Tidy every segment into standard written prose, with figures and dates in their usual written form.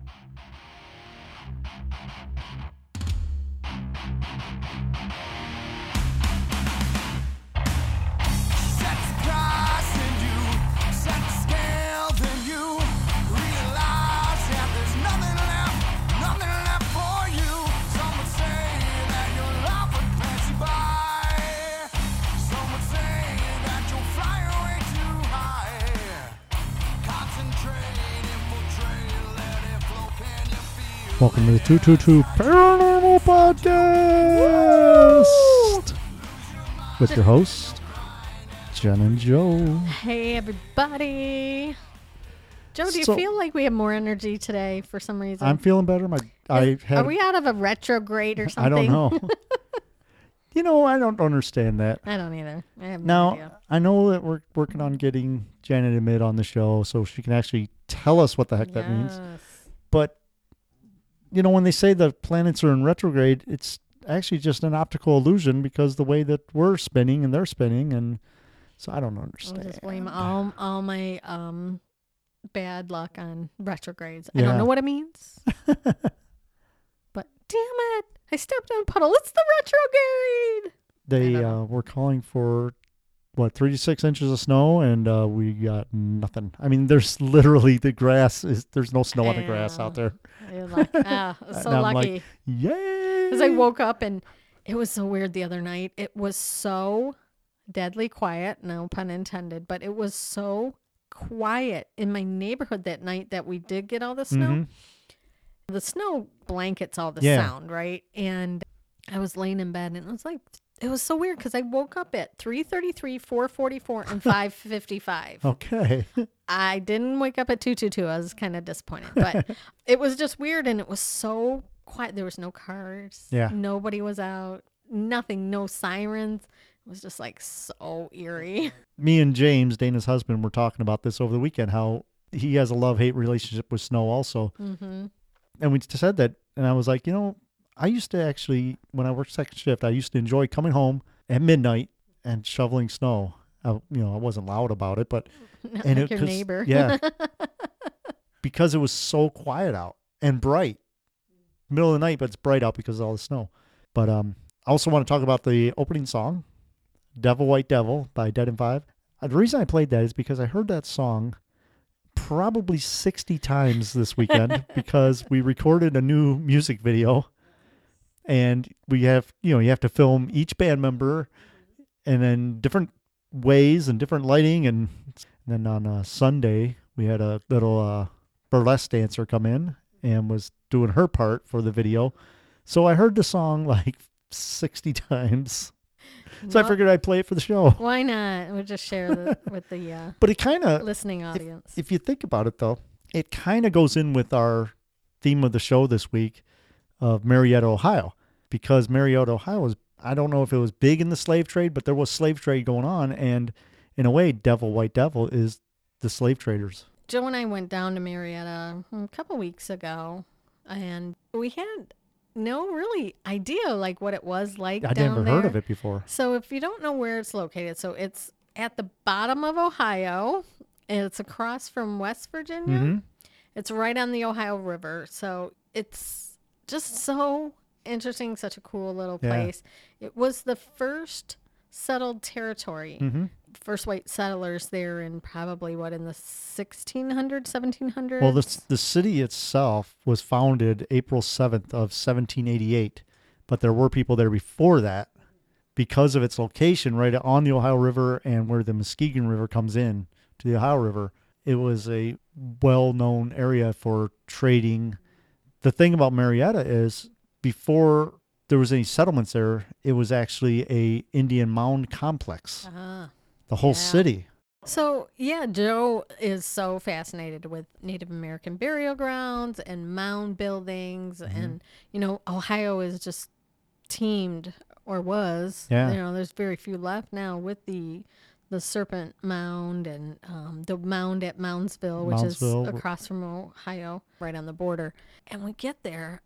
Welcome to the 222 Paranormal Podcast. Woo! With your host, Jen and Joe. Hey, everybody. Joe, do you feel like we have more energy today for some reason? I'm feeling better. Are we out of a retrograde or something? I don't know. I don't understand that. I don't either. I have no idea. I know that we're working on getting Janet and Mid on the show so she can actually tell us what the heck that means. But when they say the planets are in retrograde, it's actually just an optical illusion because the way that we're spinning and they're spinning, and so I don't understand. I'll just blame all my bad luck on retrogrades. I don't know what it means. But damn it, I stepped in a puddle. It's the retrograde. They were calling for 3 to 6 inches of snow, and we got nothing. I mean, there's literally there's no snow on the grass out there. You're like, so I'm lucky. Like, yay! Because I woke up and it was so weird the other night. It was so deadly quiet, no pun intended, but it was so quiet in my neighborhood that night that we did get all the snow. Mm-hmm. The snow blankets all the sound, right? And I was laying in bed and it was so weird because I woke up at 3:33, 4:44, and 5:55. Okay. I didn't wake up at 2:22. I was kind of disappointed, but it was just weird, and it was so quiet. There was no cars. Yeah. Nobody was out. Nothing. No sirens. It was just so eerie. Me and James, Dana's husband, were talking about this over the weekend. How he has a love-hate relationship with snow, also. Mm-hmm. And we said that, and I was like, I used to actually, when I worked second shift, I used to enjoy coming home at midnight and shoveling snow. I wasn't loud about it, but not like your neighbor. Yeah, because it was so quiet out and bright, middle of the night, but it's bright out because of all the snow. But I also want to talk about the opening song, "Devil White Devil" by Dead and Five. The reason I played that is because I heard that song probably 60 times this weekend because we recorded a new music video. And we have, you have to film each band member and then different ways and different lighting. And then on Sunday, we had a little burlesque dancer come in and was doing her part for the video. So I heard the song 60 times. So I figured I'd play it for the show. Why not? We'll just share with the but it kind of listening audience. If you think about it, though, it kind of goes in with our theme of the show this week of Marietta, Ohio. Because Marietta, Ohio I don't know if it was big in the slave trade, but there was slave trade going on. And in a way, Devil White Devil is the slave traders. Joe and I went down to Marietta a couple weeks ago, and we had no really idea what it was like down there. I'd never heard of it before. So if you don't know where it's located, so it's at the bottom of Ohio. It's across from West Virginia. Mm-hmm. It's right on the Ohio River. So it's just so interesting, such a cool little place. It was the first settled territory. Mm-hmm. First white settlers there in probably in the 1600s, 1700s. Well, the city itself was founded April 7th of 1788, but there were people there before that because of its location right on the Ohio River and where the Muskegon River comes in to the Ohio River. It was a well-known area for trading. The thing about Marietta is before there was any settlements there, it was actually a Indian mound complex. The whole city. So, Joe is so fascinated with Native American burial grounds and mound buildings. Mm-hmm. And, Ohio is just teamed, or was. Yeah. There's very few left now with the Serpent Mound and the mound at Moundsville, which is across from Ohio, right on the border. And we get there.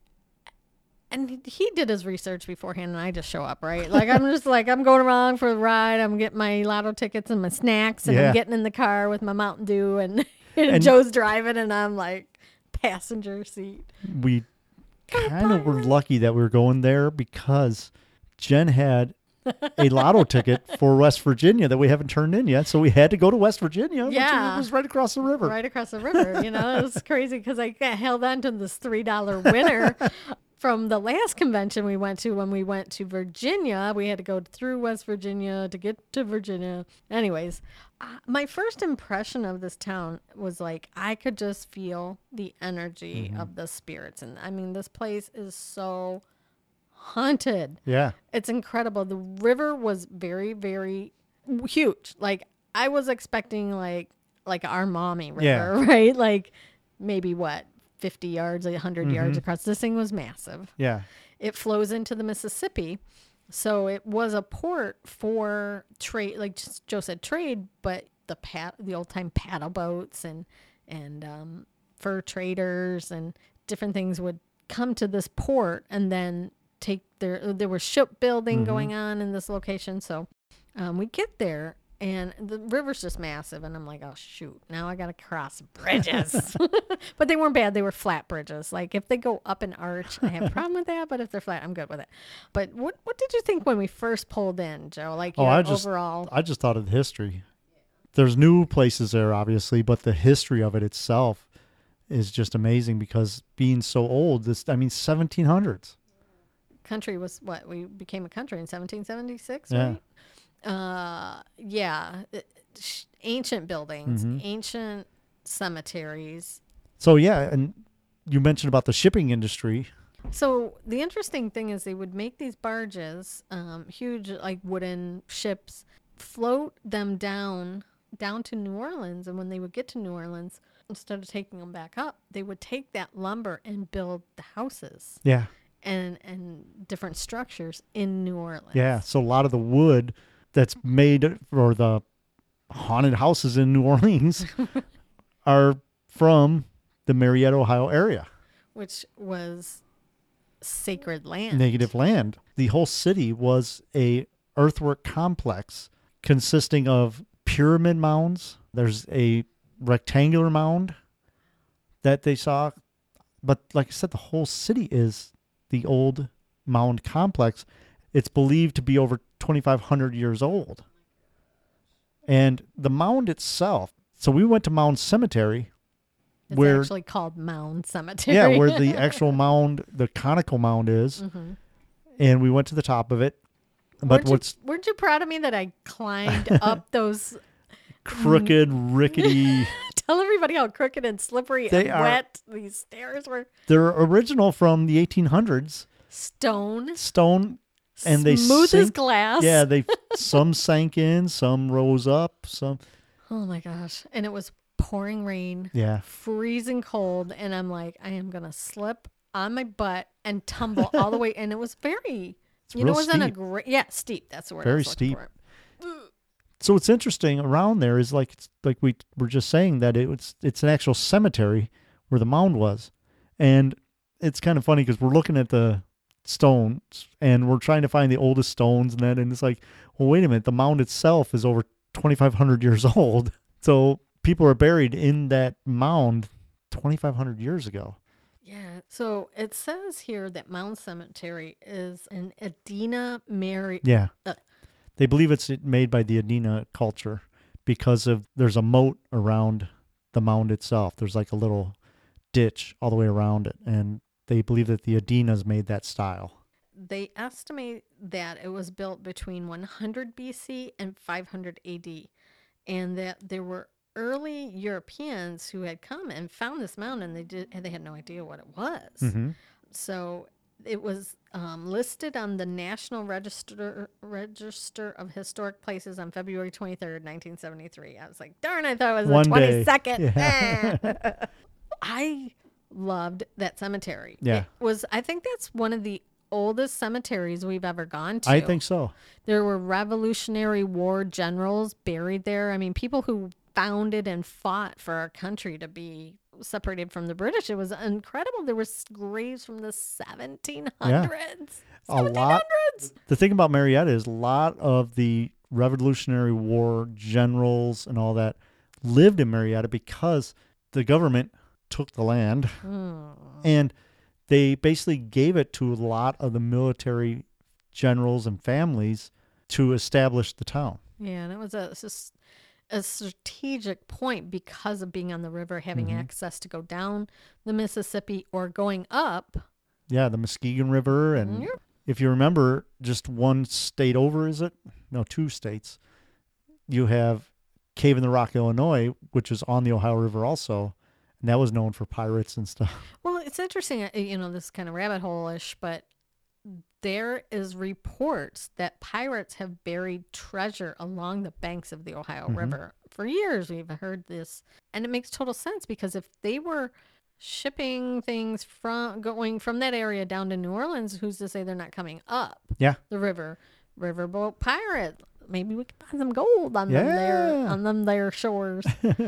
And he did his research beforehand, and I just show up, right? I'm going along for the ride. I'm getting my lotto tickets and my snacks, and I'm getting in the car with my Mountain Dew, and Joe's driving, and I'm passenger seat. We kind of were lucky that we were going there because Jen had a lotto ticket for West Virginia that we haven't turned in yet. So we had to go to West Virginia, which was right across the river. Right across the river. It was crazy because I got held on to this $3 winner from the last convention we went to. When we went to Virginia, we had to go through West Virginia to get to Virginia. Anyways, my first impression of this town was like I could just feel the energy of the spirits. And I mean, this place is so haunted. Yeah. It's incredible. The river was very, very huge. Like I was expecting like our Mommy River, right? Like maybe 50 yards, 100 yards across. This thing was massive. Yeah. It flows into the Mississippi. So it was a port for trade, like Joe said, trade, but the old time paddle boats and fur traders and different things would come to this port and then there was shipbuilding going on in this location. So we get there and the river's just massive. And I'm like, oh, shoot, now I got to cross bridges. But they weren't bad. They were flat bridges. Like if they go up an arch, I have a problem with that. But if they're flat, I'm good with it. But what did you think when we first pulled in, Joe? Like overall? I just thought of the history. There's new places there, obviously, but the history of it itself is just amazing because being so old, 1700s. Country was what? We became a country in 1776, yeah. right? Ancient buildings, ancient cemeteries. So, yeah, and you mentioned about the shipping industry. So the interesting thing is they would make these barges, huge like wooden ships, float them down to New Orleans. And when they would get to New Orleans, instead of taking them back up, they would take that lumber and build the houses. Yeah. And different structures in New Orleans. Yeah, so a lot of the wood that's made for the haunted houses in New Orleans are from the Marietta, Ohio area. Which was sacred land. Native land. The whole city was a earthwork complex consisting of pyramid mounds. There's a rectangular mound that they saw. But like I said, the whole city is the old mound complex. It's believed to be over 2,500 years old. And the mound itself, so we went to Mound Cemetery. It's actually called Mound Cemetery. Yeah, where the actual mound, the conical mound is. Mm-hmm. And we went to the top of it. But weren't you proud of me that I climbed up those crooked, rickety... Tell everybody how crooked and slippery and wet these stairs were. They're original from the 1800s. Stone. And they smooth as glass. Yeah, some sank in, some rose up, some. Oh my gosh! And it was pouring rain. Yeah. Freezing cold, and I'm like, I am gonna slip on my butt and tumble all the way. And it was very, it wasn't steep. Steep. That's the word. Very steep. So what's interesting around there is like we were just saying that it's an actual cemetery where the mound was, and it's kind of funny because we're looking at the stones and we're trying to find the oldest stones and it's like, well, wait a minute, the mound itself is over 2,500 years old. So people are buried in that mound 2,500 years ago. Yeah. So it says here that Mound Cemetery is an Adena Mary. Yeah. They believe it's made by the Adena culture because there's a moat around the mound itself. There's like a little ditch all the way around it, and they believe that the Adenas made that style. They estimate that it was built between 100 BC and 500 AD, and that there were early Europeans who had come and found this mound, and they had no idea what it was. Mm-hmm. So it was listed on the National Register of Historic Places on February 23rd, 1973. I was like, darn, I thought it was the 22nd. Yeah. I loved that cemetery. Yeah. I think that's one of the oldest cemeteries we've ever gone to. I think so. There were Revolutionary War generals buried there. I mean, people who founded and fought for our country to be separated from the British. It was incredible. There were graves from the 1700s. Yeah. 1700s. The thing about Marietta is a lot of the Revolutionary War generals and all that lived in Marietta because the government took the land, Mm. and they basically gave it to a lot of the military generals and families to establish the town. Yeah, and it was a strategic point because of being on the river, having access to go down the Mississippi or going up. Yeah, the Muskegon River. And Yep. if you remember, just one state over, is it? No, 2 states. You have Cave in the Rock, Illinois, which is on the Ohio River also. And that was known for pirates and stuff. Well, it's interesting, this is kind of rabbit hole-ish, but there is reports that pirates have buried treasure along the banks of the Ohio River. For years, we've heard this. And it makes total sense because if they were shipping things going from that area down to New Orleans, who's to say they're not coming up Yeah. the river? Riverboat pirate. Maybe we could find some gold on them there shores.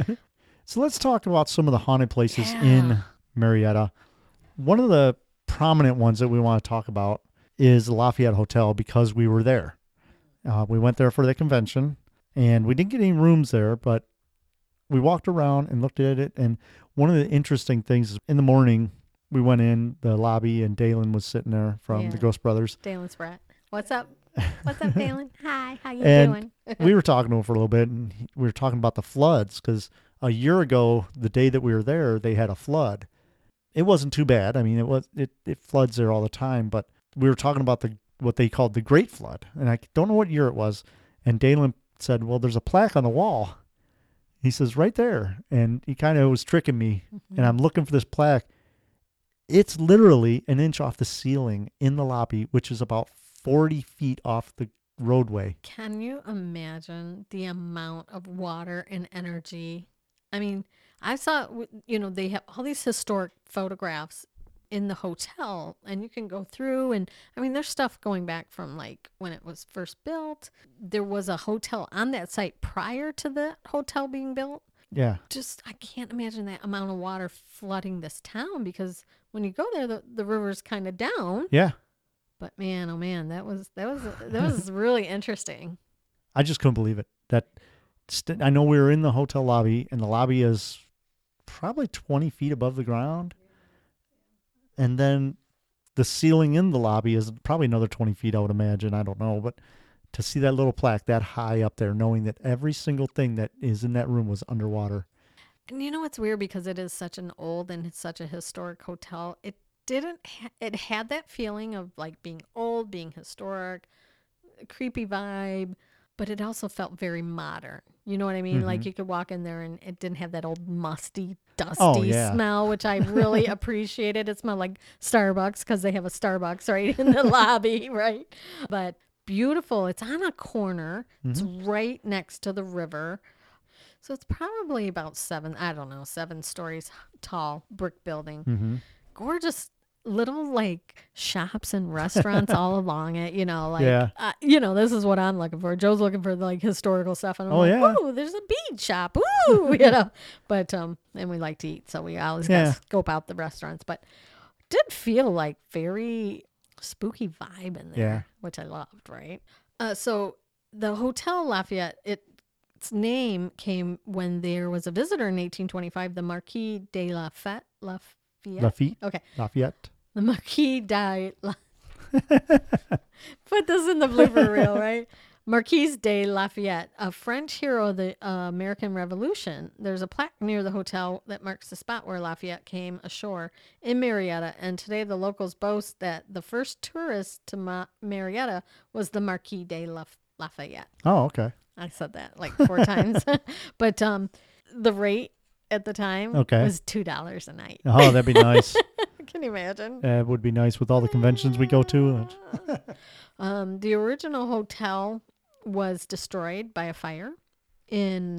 So let's talk about some of the haunted places Yeah. in Marietta. One of the prominent ones that we want to talk about is the Lafayette Hotel because we were there. We went there for the convention, and we didn't get any rooms there, but we walked around and looked at it. And one of the interesting things is in the morning, we went in the lobby, and Dalen was sitting there from the Yeah. Ghost Brothers. Dalen Spratt. What's up? What's up, Dalen? Hi, how you And doing? We were talking to him for a little bit, and we were talking about the floods because a year ago, the day that we were there, they had a flood. It wasn't too bad. I mean, it floods there all the time, but we were talking about what they called the Great Flood, and I don't know what year it was. And Dalen said, "Well, there's a plaque on the wall." He says, "Right there," and he kind of was tricking me. And I'm looking for this plaque. It's literally an inch off the ceiling in the lobby, which is about 40 feet off the roadway. Can you imagine the amount of water and energy? I mean, I saw, they have all these historic photographs in the hotel, and you can go through, and I mean, there's stuff going back from like when it was first built. There was a hotel on that site prior to the hotel being built. Yeah. Just, I can't imagine that amount of water flooding this town because when you go there, the river's kind of down. Yeah. But man, oh man, that was really interesting. I just couldn't believe it. I know we were in the hotel lobby, and the lobby is probably 20 feet above the ground. And then the ceiling in the lobby is probably another 20 feet, I would imagine. I don't know. But to see that little plaque that high up there, knowing that every single thing that is in that room was underwater. And you know what's weird? Because it is such an old and it's such a historic hotel, it had that feeling of like being old, being historic, creepy vibe, but it also felt very modern. You know what I mean? Like you could walk in there and it didn't have that old musty, dusty smell, which I really appreciated. It smelled like Starbucks because they have a Starbucks right in the lobby, right? But beautiful. It's on a corner. It's right next to the river. So it's probably about 7 stories tall brick building. Gorgeous little like shops and restaurants all along it, this is what I'm looking for. Joe's looking for the like historical stuff, and I'm ooh, there's a bead shop, ooh, but and we like to eat, so we always got to scope out the restaurants, but did feel like very spooky vibe in there, which I loved, right? So the Hotel Lafayette, its name came when there was a visitor in 1825, the Marquis de Lafayette. Okay. Lafayette. The Marquis de Put this in the blooper reel, right? Marquis de Lafayette, a French hero of the American Revolution. There's a plaque near the hotel that marks the spot where Lafayette came ashore in Marietta. And today the locals boast that the first tourist to Marietta was the Marquis de Lafayette. Oh, okay. I said that like 4 times. But the rate at the time was $2 a night. Oh, that'd be nice. Can you imagine? It would be nice with all the conventions we go to. The original hotel was destroyed by a fire in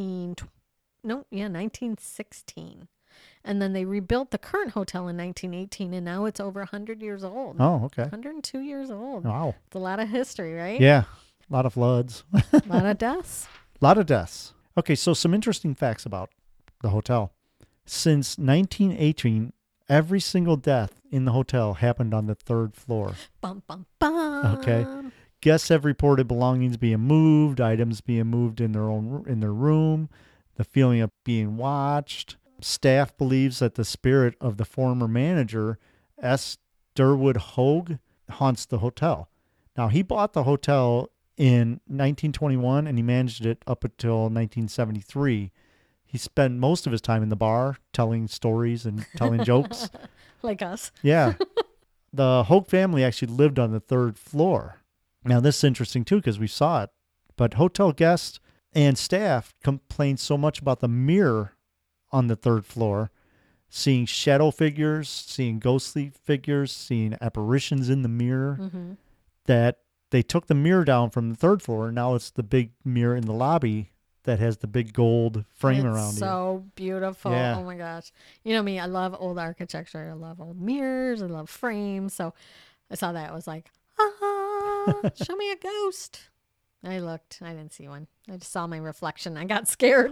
1916. And then they rebuilt the current hotel in 1918, and now it's over 100 years old. Oh, okay. 102 years old. Wow. It's a lot of history, right? Yeah. A lot of floods. A lot of deaths. A lot of deaths. Okay, so some interesting facts about the hotel. Since 1918, every single death in the hotel happened on the 3rd floor. Bum, bum, bum. Okay. Guests have reported belongings being moved, items being moved in their room, the feeling of being watched. Staff believes that the spirit of the former manager, S. Durwood Hogue, haunts the hotel. Now, he bought the hotel in 1921 and he managed it up until 1973. He spent most of his time in the bar telling stories and telling jokes. Like us. Yeah. The Hogue family actually lived on the third floor. Now, this is interesting too because we saw it. But hotel guests and staff complained so much about the mirror on the third floor, seeing shadow figures, seeing ghostly figures, seeing apparitions in the mirror, that they took the mirror down from the third floor. And now it's the big mirror in the lobby that has the big gold frame around it. So beautiful. Yeah. Oh my gosh. You know me, I love old architecture. I love old mirrors. I love frames. So I saw that. I was like, show me a ghost. I looked. I didn't see one. I just saw my reflection. I got scared.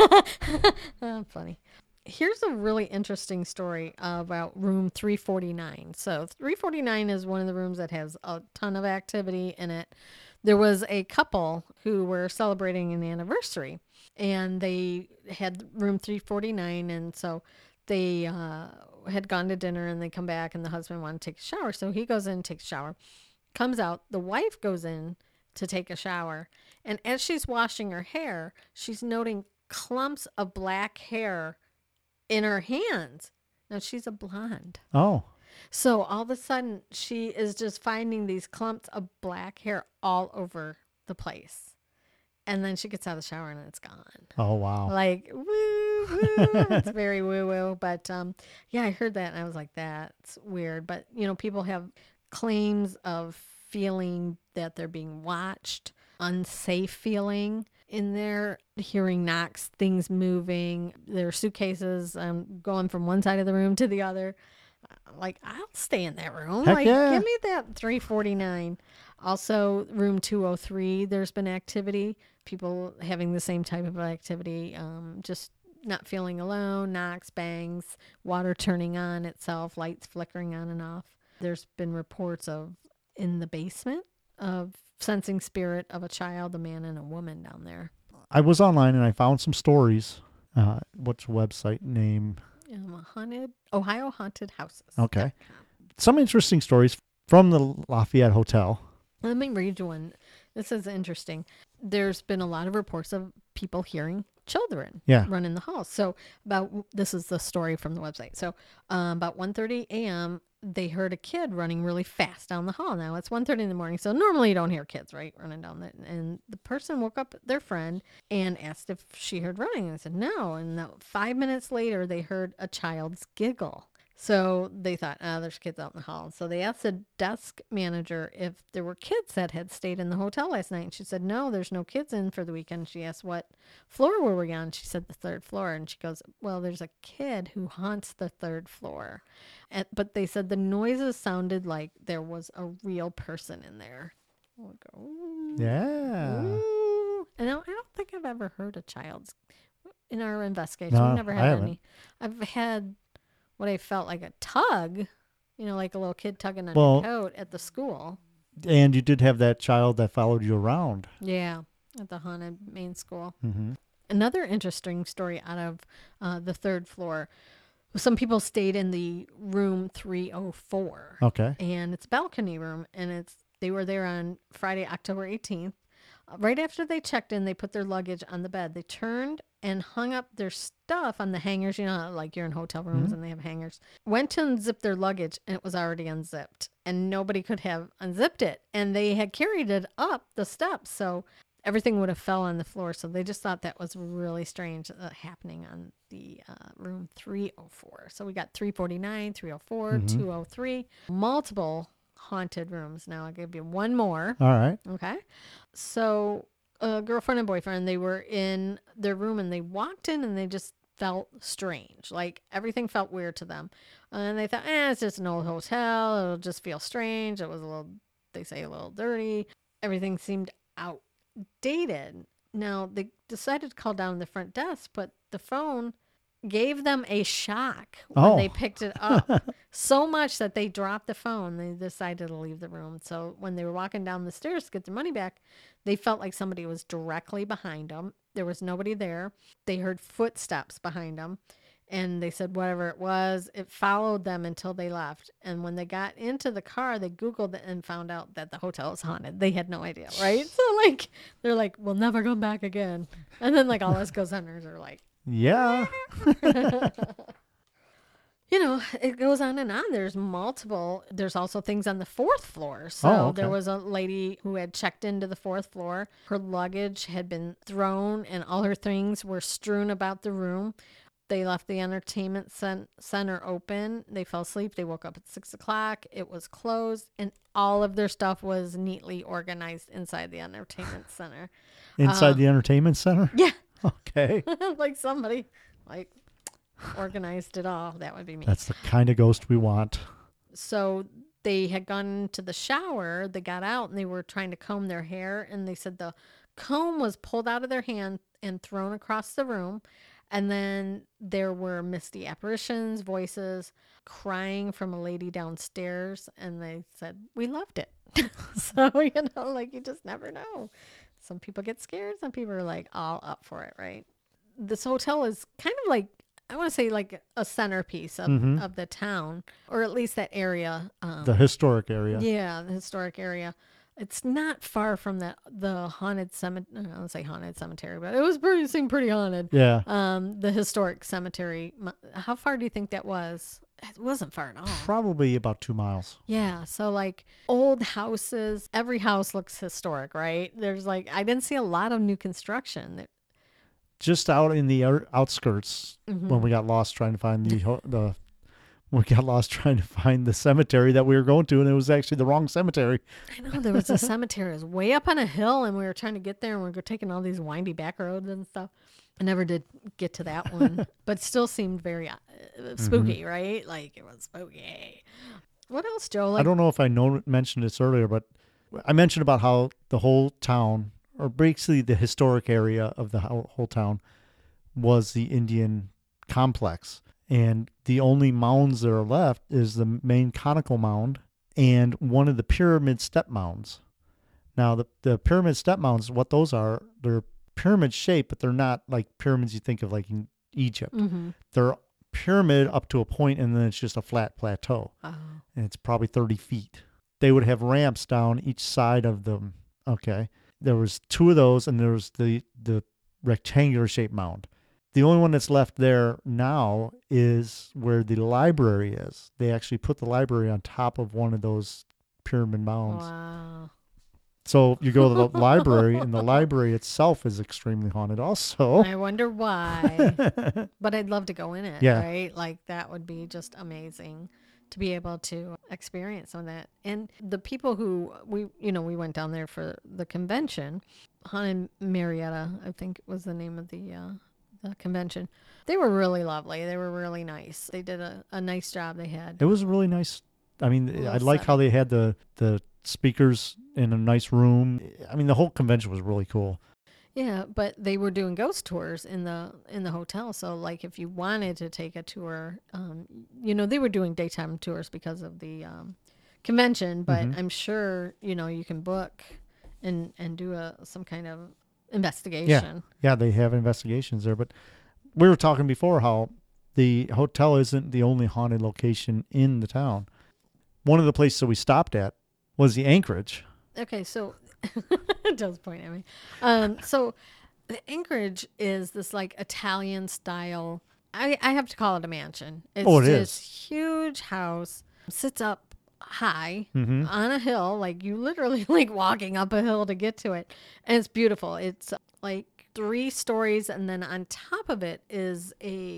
Oh, funny. Here's a really interesting story about room 349. So 349 is one of the rooms that has a ton of activity in it. There was a couple who were celebrating an anniversary, and they had room 349, and so they had gone to dinner, and they come back, and the husband wanted to take a shower. So he goes in, takes a shower, comes out. The wife goes in to take a shower, and as she's washing her hair, she's noting clumps of black hair in her hands. Now, she's a blonde. Oh. So all of a sudden, she is just finding these clumps of black hair all over the place. And then she gets out of the shower and it's gone. Oh, wow. Like, woo, woo. It's very woo woo. But yeah, I heard that and I was like, that's weird. But, you know, people have claims of feeling that they're being watched, unsafe feeling in there, hearing knocks, things moving, their suitcases going from one side of the room to the other. Like, I'll stay in that room. Heck like, yeah. give me that 349. Also, room 203, there's been activity. People having the same type of activity, just not feeling alone, knocks, bangs, water turning on itself, lights flickering on and off. There's been reports of in the basement of sensing spirit of a child, a man, and a woman down there. I was online and I found some stories. What's the website name? Ohio Haunted Houses. Okay. Some interesting stories from the Lafayette Hotel. Let me read you one. This is interesting. There's been a lot of reports of people hearing children run in the halls. So this is the story from the website. So about 1:30 a.m., they heard a kid running really fast down the hall. Now it's 1:30 in the morning. So normally you don't hear kids, right? Running down there. And the person woke up their friend and asked if she heard running. And I said, no. And 5 minutes later, they heard a child's giggle. So they thought, there's kids out in the hall. So they asked the desk manager if there were kids that had stayed in the hotel last night. And she said, no, there's no kids in for the weekend. She asked, what floor were we on? She said, the third floor. And she goes, well, there's a kid who haunts the third floor. But they said the noises sounded like there was a real person in there. We'll go, ooh, Yeah. ooh. And I don't think I've ever heard a child's in our investigation. No, We've never I had haven't. any. I've had what I felt like a tug, like a little kid tugging on Well- your coat at the school. And you did have that child that followed you around. Yeah, at the haunted main school. Mm-hmm. Another interesting story out of the third floor. Some people stayed in the room 304. Okay. And it's a balcony room, and they were there on Friday, October 18th. Right after they checked in, they put their luggage on the bed. They turned and hung up their stuff on the hangers. You know, how, like you're in hotel rooms and they have hangers. Went to unzip their luggage, and it was already unzipped, and nobody could have unzipped it. And they had carried it up the steps, so everything would have fell on the floor. So they just thought that was really strange happening on the room 304. So we got 349, 304, 203, multiple haunted rooms. Now I'll give you one more. All right. Okay. So a girlfriend and boyfriend, they were in their room and they walked in and they just felt strange. Like everything felt weird to them. And they thought, it's just an old hotel. It'll just feel strange. It was they say a little dirty. Everything seemed outdated. Now they decided to call down the front desk, but the phone gave them a shock when they picked it up. So much that they dropped the phone. They decided to leave the room. So when they were walking down the stairs to get their money back, they felt like somebody was directly behind them. There was nobody there. They heard footsteps behind them. And they said whatever it was, it followed them until they left. And when they got into the car, they Googled it and found out that the hotel was haunted. They had no idea, right? So like they're like, we'll never come back again. And then like all us ghost hunters are like, Yeah. it goes on and on. There's multiple. There's also things on the fourth floor. So okay. there was a lady who had checked into the fourth floor. Her luggage had been thrown and all her things were strewn about the room. They left the entertainment center open. They fell asleep. They woke up at 6:00. It was closed, and all of their stuff was neatly organized inside the entertainment center. Inside the entertainment center? Yeah. Okay. Like somebody like organized it all. That would be me. That's the kind of ghost we want. So they had gone into the shower. They got out and they were trying to comb their hair. And they said the comb was pulled out of their hand and thrown across the room. And then there were misty apparitions, voices, crying from a lady downstairs. And they said, we loved it. So, like you just never know. Some people get scared. Some people are like all up for it, right? This hotel is kind of like, I want to say like a centerpiece of the town, or at least that area. The historic area. Yeah, the historic area. It's not far from the haunted cemetery. I don't say haunted cemetery, but it seemed pretty haunted. Yeah. The historic cemetery. How far do you think that was? It wasn't far at all. Probably about 2 miles. Yeah. So like old houses, every house looks historic, right? There's like, I didn't see a lot of new construction. Just out in the outskirts when we got lost trying to find the cemetery that we were going to, and it was actually the wrong cemetery. I know there was a cemetery. It was way up on a hill, and we were trying to get there, and we were taking all these windy back roads and stuff. I never did get to that one, but still seemed very spooky, right? Like it was spooky. What else, Joe? Like, I don't know if I mentioned this earlier, but I mentioned about how the whole town, or basically the historic area of the whole town, was the Indian complex. And the only mounds that are left is the main conical mound and one of the pyramid step mounds. Now, the pyramid step mounds, what those are, they're pyramid shaped, but they're not like pyramids you think of like in Egypt. They're pyramid up to a point, and then it's just a flat plateau. Oh. And it's probably 30 feet. They would have ramps down each side of them. Okay. There was 2 of those, and there was the rectangular shaped mound. The only one that's left there now is where the library is. They actually put the library on top of one of those pyramid mounds. Wow. So you go to the library, and the library itself is extremely haunted also. I wonder why. But I'd love to go in it, Yeah. right? Like that would be just amazing to be able to experience some of that. And the people who we went down there for the convention, Haunted Marietta, I think was the name of the convention. They were really lovely. They were really nice. They did a nice job. They had. It was really nice. I mean, Well I like said. how they had the speakers in a nice room. I mean, the whole convention was really cool. Yeah, but they were doing ghost tours in the hotel. So like if you wanted to take a tour, they were doing daytime tours because of the convention, but I'm sure, you can book and do some kind of investigation. Yeah, they have investigations there. But we were talking before how the hotel isn't the only haunted location in the town. One of the places that we stopped at was the Anchorage. Okay, so Joe's pointing at me. So the Anchorage is this like Italian style. I have to call it a mansion. It's Oh, it this is. huge house, sits up high Mm-hmm. on a hill, like you literally like walking up a hill to get to it, and it's beautiful. It's like 3 stories, and then on top of it is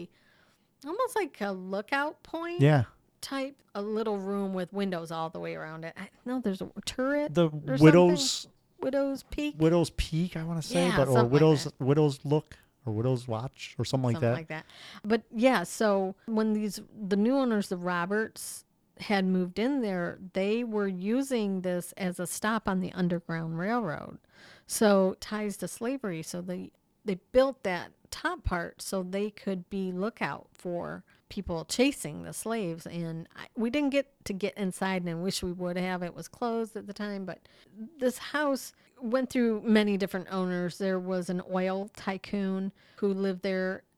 almost like a lookout point. Yeah. Type a little room with windows all the way around it. No, there's a turret. The or Widow's Widow's Peak. Widow's Peak, I want to say, Yeah, but or something like Widow's Look or Widow's Watch or something like that. But yeah, so when the new owners, the Roberts, had moved in there, they were using this as a stop on the Underground Railroad. So ties to slavery. So they built that top part so they could be lookout for people chasing the slaves. And we didn't get inside, and I wish we would have. It was closed at the time, but this house went through many different owners. There was an oil tycoon who lived there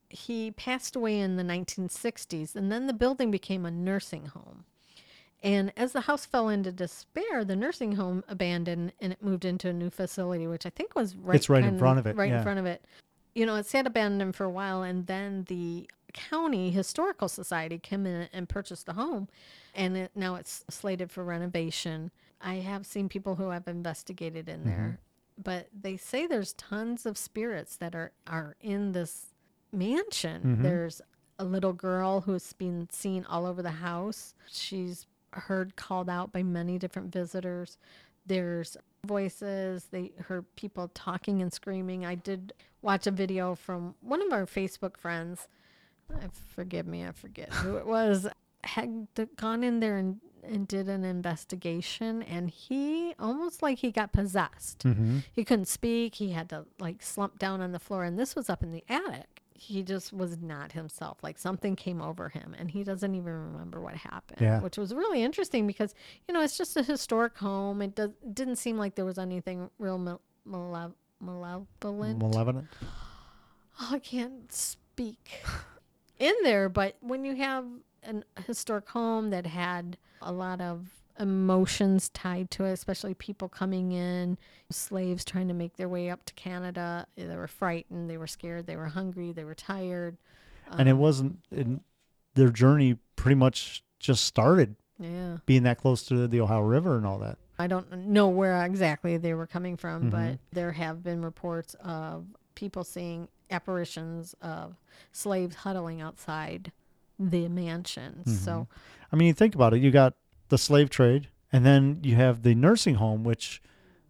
he passed away in the 1960s, and then the building became a nursing home. And as the house fell into despair, the nursing home abandoned and it moved into a new facility, which I think was It's right in front of it. right in Yeah. front of it. You know, it sat abandoned for a while, and then the county historical society came in and purchased the home, and now it's slated for renovation. I have seen people who have investigated in there, but they say there's tons of spirits that are in this mansion. There's a little girl who's been seen all over the house. She's heard called out by many different visitors. There's voices. They heard people talking and screaming. I did watch a video from one of our Facebook friends. Forgive me, I forget who it was. Had gone in there and did an investigation, and he almost like he got possessed. He couldn't speak. He had to like slump down on the floor, and this was up in the attic. He just was not himself. Like something came over him, and he doesn't even remember what happened. Yeah. Which was really interesting because, you know, it's just a historic home. It didn't seem like there was anything real malevolent. Malevolent. Oh, I can't speak in there. But when you have a historic home that had a lot of emotions tied to it, especially people coming in, slaves trying to make their way up to Canada. They were frightened, they were scared, they were hungry, they were tired. And it wasn't, their journey pretty much just started Yeah. being that close to the Ohio River and all that. I don't know where exactly they were coming from, but there have been reports of people seeing apparitions of slaves huddling outside the mansions. So, I mean, you think about it, you got the slave trade, and then you have the nursing home, which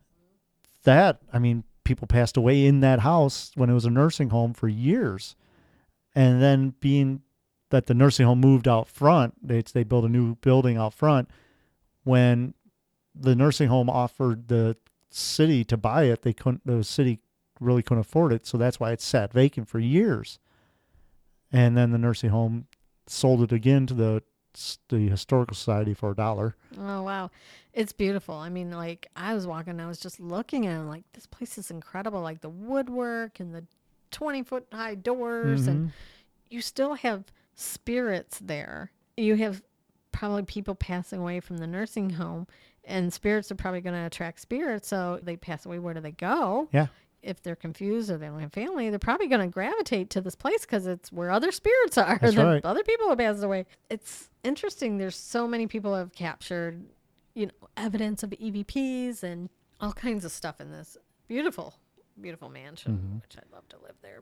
people passed away in that house when it was a nursing home for years. And then being that the nursing home moved out front, they built a new building out front. When the nursing home offered the city to buy it, the city really couldn't afford it. So that's why it sat vacant for years. And then the nursing home sold it again to the Historical Society for $1. oh wow, it's beautiful. I mean, like I was walking, and I was just looking at it, like this place is incredible. Like the woodwork and the 20-foot high doors, and you still have spirits there. You have probably people passing away from the nursing home, and spirits are probably going to attract spirits. So they pass away. Where do they go? Yeah. If they're confused or they don't have family, they're probably going to gravitate to this place because it's where other spirits are. That's right. Other people have passed away. It's interesting. There's so many people have captured, evidence of EVPs and all kinds of stuff in this beautiful, beautiful mansion, which I'd love to live there.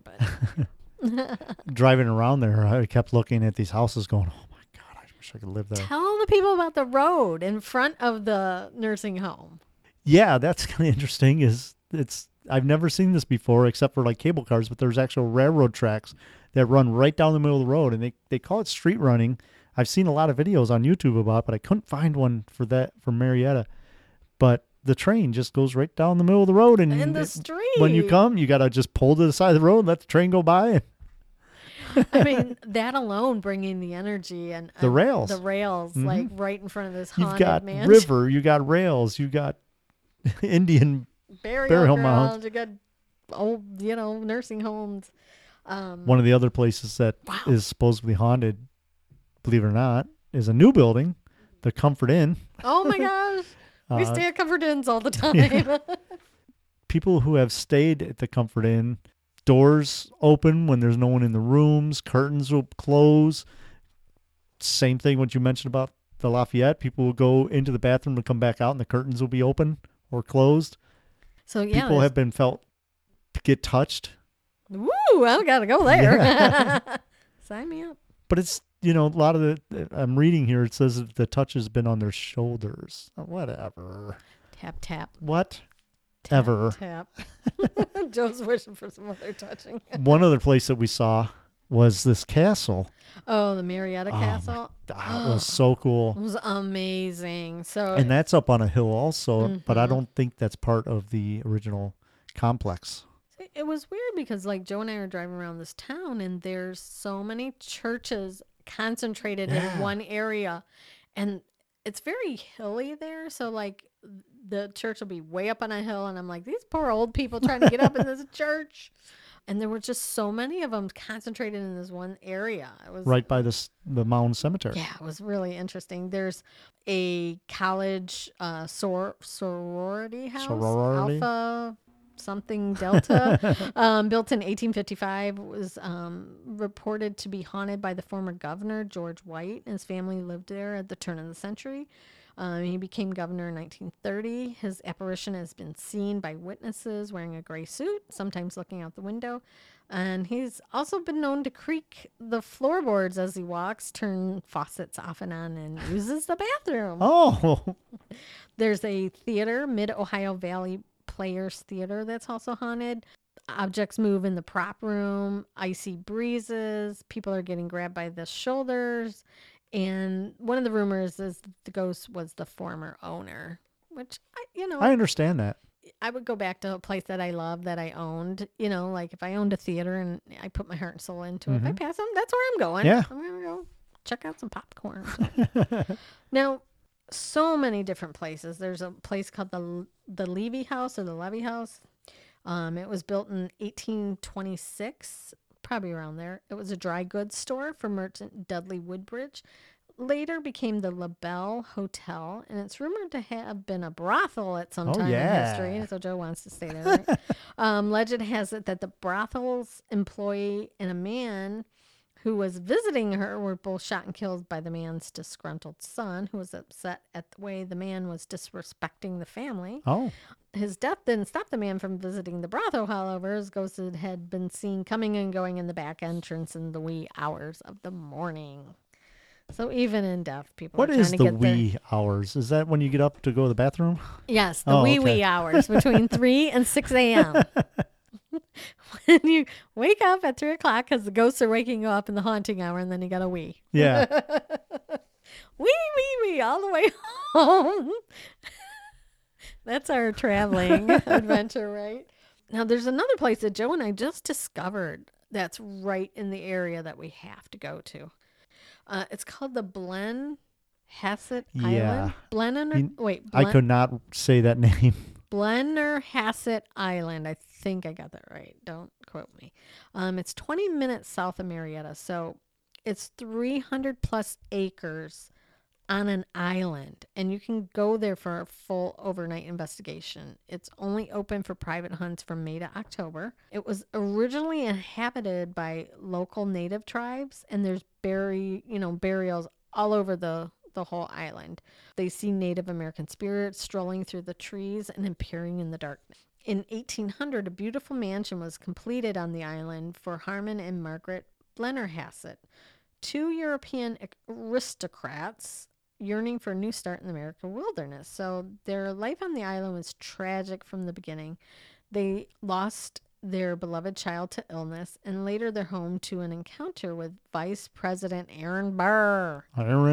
But Driving around there, I kept looking at these houses going, oh my God, I wish I could live there. tell the people about the road in front of the nursing home. Yeah, that's kind of interesting. I've never seen this before except for like cable cars, but there's actual railroad tracks that run right down the middle of the road, and they call it street running. I've seen a lot of videos on YouTube about it, but I couldn't find one for Marietta. But the train just goes right down the middle of the road, and In the street. when you come, you got to just pull to the side of the road and let the train go by. I mean, that alone bringing the energy and The rails. like right in front of this You've haunted got mansion. river, you got rails, you got Indian burial mounds. grounds. You got old, nursing homes. One of the other places that is supposedly haunted, believe it or not, is a new building, the Comfort Inn. Oh my gosh. We stay at Comfort Inns all the time. People who have stayed at the Comfort Inn, doors open when there's no one in the rooms, curtains will close. Same thing what you mentioned about the Lafayette. People will go into the bathroom and come back out and the curtains will be open or closed. So yeah. People have been get touched. Woo, I gotta go there. Sign me up. But it's, a lot of I'm reading here, it says that the touch has been on their shoulders. Whatever. Tap, tap. What? Tap, Ever. Tap. Joe's wishing for some other touching. One other place that we saw was this castle. Oh, the Marietta Castle. It was so cool. It was amazing. So, And that's up on a hill also, but I don't think that's part of the original complex. it was weird because like Joe and I are driving around this town and there's so many churches concentrated in one area, and it's very hilly there. So like the church will be way up on a hill, and I'm like, these poor old people trying to get up in this church. And there were just so many of them concentrated in this one area. It was Right by the Mound Cemetery. Yeah, it was really interesting. There's a college sorority house, Sorority? Alpha something Delta, built in 1855, was reported to be haunted by the former governor, George White, and his family lived there at the turn of the century. He became governor in 1930. His apparition has been seen by witnesses wearing a gray suit, sometimes looking out the window. And he's also been known to creak the floorboards as he walks, turn faucets off and on, and uses the bathroom. Oh, There's a theater, Mid-Ohio Valley Players Theater, that's also haunted. Objects move in the prop room, icy breezes, people are getting grabbed by the shoulders. And one of the rumors is the ghost was the former owner, which, I understand that. I would go back to a place that I love, that I owned. Like if I owned a theater and I put my heart and soul into it, if I pass them, that's where I'm going. Yeah. I'm going to go check out some popcorn. Now, so many different places. There's a place called the Levy House or the Levy House. It was built in 1826, probably around there. It was a dry goods store for merchant Dudley Woodbridge. Later became the LaBelle Hotel, and it's rumored to have been a brothel at some time in history. So Joe wants to stay there. Right? Legend has it that the brothel's employee and a man who was visiting her were both shot and killed by the man's disgruntled son, who was upset at the way the man was disrespecting the family. Oh. His death didn't stop the man from visiting the brothel, however. His ghost had been seen coming and going in the back entrance in the wee hours of the morning. So even in death, people are trying to get there. What is the wee hours? Is that when you get up to go to the bathroom? Yes, the wee hours between 3 and 6 a.m. When you wake up at 3 o'clock because the ghosts are waking you up in the haunting hour, and then you got a wee. Yeah. wee, all the way home. That's our traveling adventure, right? Now, there's another place that Joe and I just discovered that's right in the area that we have to go to. It's called the Blennerhassett Island. I could not say that name. Blennerhassett Island. I think I got that right. Don't quote me. It's 20 minutes south of Marietta, so it's 300 plus acres on an island, and you can go there for a full overnight investigation. It's only open for private hunts from May to October. It was originally inhabited by local native tribes, and there's burials all over the whole island. They see Native American spirits strolling through the trees and appearing in the darkness. In 1800, a beautiful mansion was completed on the island for Harmon and Margaret Blennerhassett, two European aristocrats yearning for a new start in the American wilderness. So their life on the island was tragic from the beginning. They lost their beloved child to illness, and later their home to an encounter with Vice President Aaron Burr.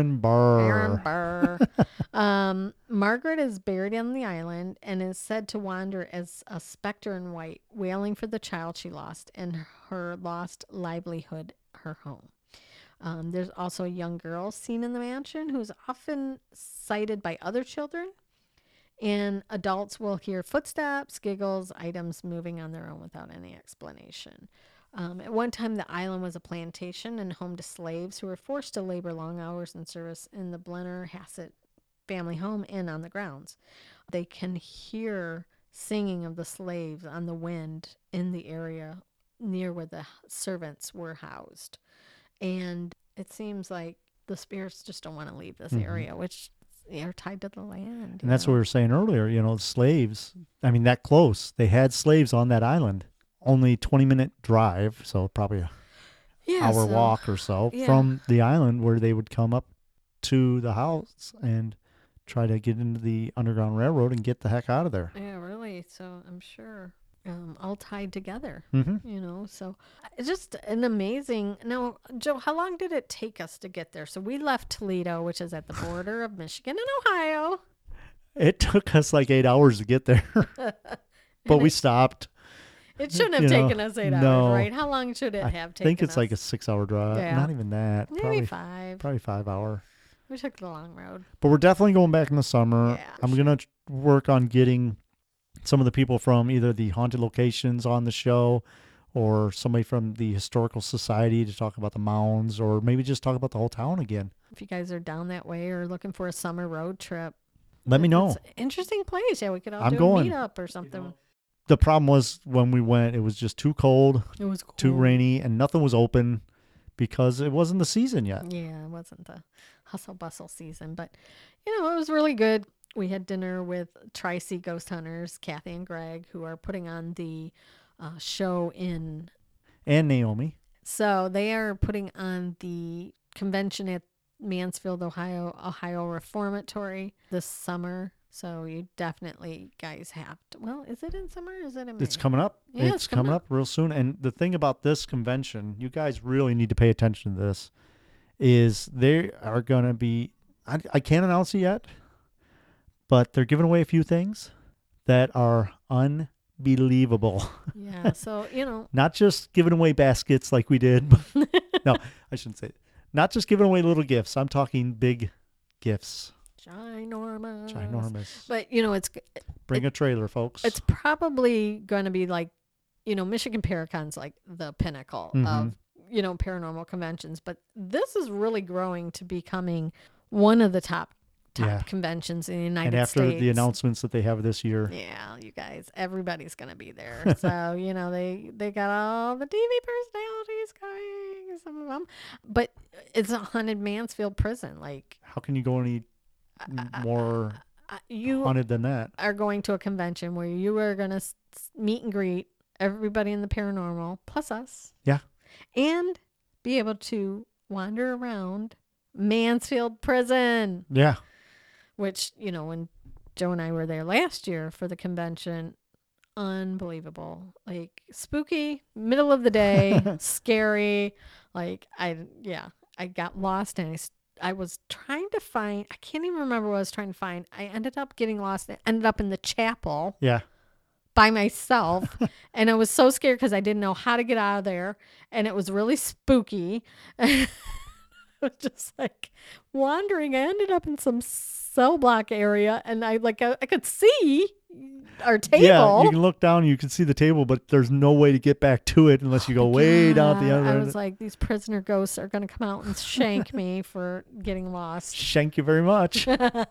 Margaret is buried on the island and is said to wander as a specter in white, wailing for the child she lost and her lost livelihood, her home. There's also a young girl seen in the mansion who's often sighted by other children, and adults will hear footsteps, giggles, items moving on their own without any explanation. At one time, the island was a plantation and home to slaves who were forced to labor long hours in service in the Blennerhassett family home and on the grounds. They can hear singing of the slaves on the wind in the area near where the servants were housed. And it seems like the spirits just don't want to leave this area, which are tied to the land. And that's what we were saying earlier, slaves, that close. They had slaves on that island. Only 20-minute drive, so probably an hour walk or so from the island where they would come up to the house and try to get into the Underground Railroad and get the heck out of there. Yeah, really. So I'm sure. All tied together, so it's just an amazing. Now, Joe, how long did it take us to get there? So we left Toledo, which is at the border of Michigan and Ohio. It took us like 8 hours to get there, but we stopped. It shouldn't have taken us 8 hours, right? How long should it have taken us? I think it's like a 6-hour drive. Yeah. Not even that. Maybe 5. Probably 5 hour. We took the long road. But we're definitely going back in the summer. Yeah, I'm going to work on getting some of the people from either the haunted locations on the show or somebody from the Historical Society to talk about the mounds, or maybe just talk about the whole town again. If you guys are down that way or looking for a summer road trip, Let me know. It's an interesting place. Yeah, we could all I'm do going. a meetup or something. The problem was when we went, it was just too cold, It was cool. too rainy, and nothing was open because it wasn't the season yet. Yeah, it wasn't the hustle bustle season, but it was really good. We had dinner with Tri-C Ghost Hunters, Kathy and Greg, who are putting on the show in. And Naomi. So they are putting on the convention at Mansfield, Ohio Reformatory this summer. So you definitely guys have to. Well, is it in summer? Is it in May? It's coming up. Yeah, it's coming up real soon. And the thing about this convention, you guys really need to pay attention to this, is they are going to be, I can't announce it yet, but they're giving away a few things that are unbelievable. Yeah, so, Not just giving away baskets like we did. But no, I shouldn't say it. Not just giving away little gifts. I'm talking big gifts. Ginormous. But, it's Bring a trailer, folks. it's probably going to be like, Michigan Paracon's like the pinnacle of, paranormal conventions. But this is really growing to becoming one of the top conventions in the United and after States. the announcements that they have this year. Yeah, you guys, everybody's going to be there. So, they got all the TV personalities coming, some of them. But it's a haunted Mansfield prison. Like, how can you go any more haunted than that? Are going to a convention where you are going to meet and greet everybody in the paranormal, plus us. Yeah. And be able to wander around Mansfield prison. Yeah. Which, when Joe and I were there last year for the convention, unbelievable. Like, spooky, middle of the day, scary. Like, I got lost and I was trying to find, I can't even remember what I was trying to find. I ended up getting lost and ended up in the chapel. Yeah. By myself. And I was so scared because I didn't know how to get out of there. And it was really spooky. I was just like wandering. I ended up in some cell block area and I could see our table. Yeah, you can look down and you can see the table, but there's no way to get back to it unless you go way down at the other end. I was like, these prisoner ghosts are going to come out and shank me for getting lost. Shank you very much.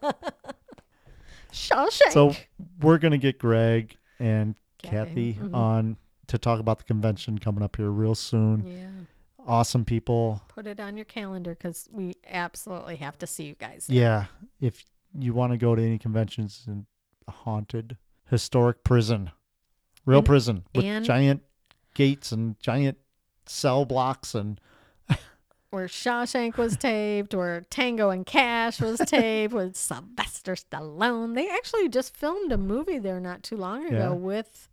Shawshank. So we're going to get Greg and Kathy Mm-hmm. on to talk about the convention coming up here real soon. Yeah. Awesome people. Put it on your calendar because we absolutely have to see you guys. Yeah. If you want to go to any conventions in a haunted, historic prison, real prison with giant gates and giant cell blocks and where Shawshank was taped, where Tango and Cash was taped with Sylvester Stallone. They actually just filmed a movie there not too long ago with,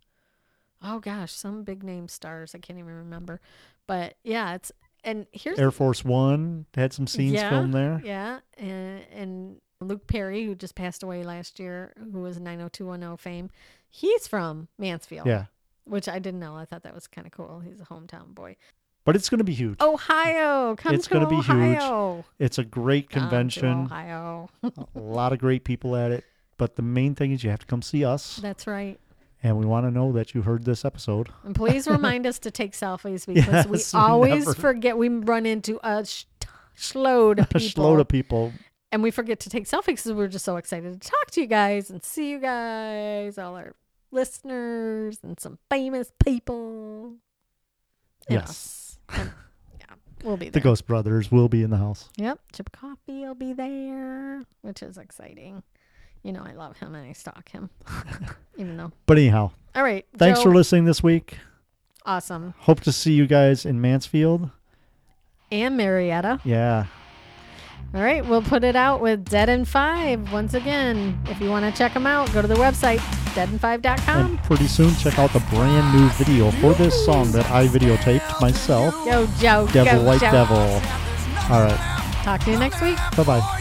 some big name stars. I can't even remember. But yeah, here's Air Force One had some scenes filmed there. Yeah. And Luke Perry, who just passed away last year, who was 90210 fame, he's from Mansfield. Yeah. Which I didn't know. I thought that was kind of cool. He's a hometown boy. But it's going to be huge. Ohio. It's going to be huge. It's a great convention. Ohio. A lot of great people at it. But the main thing is you have to come see us. That's right. And we want to know that you heard this episode. And please remind us to take selfies because we always forget. We run into a shload of people. A shload of people. And we forget to take selfies because we're just so excited to talk to you guys and see you guys, all our listeners and some famous people. Yes. We'll be there. The Ghost Brothers will be in the house. Yep. Chip Coffee will be there, which is exciting. I love him and I stalk him. Even though. But anyhow. All right. Thanks Joe, for listening this week. Awesome. Hope to see you guys in Mansfield. And Marietta. Yeah. All right. We'll put it out with Dead in 5. Once again, if you want to check them out, go to the website, deadin5.com. And pretty soon, check out the brand new video for this song that I videotaped myself. Go, Joe. Devil go, White Joe. Devil. All right. Talk to you next week. Bye-bye.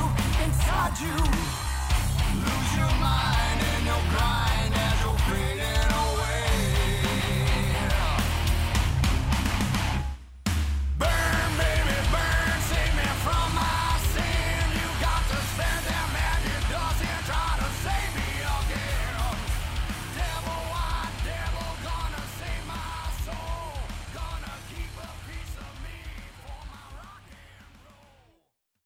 Inside you, lose your mind and your grind as you're fading.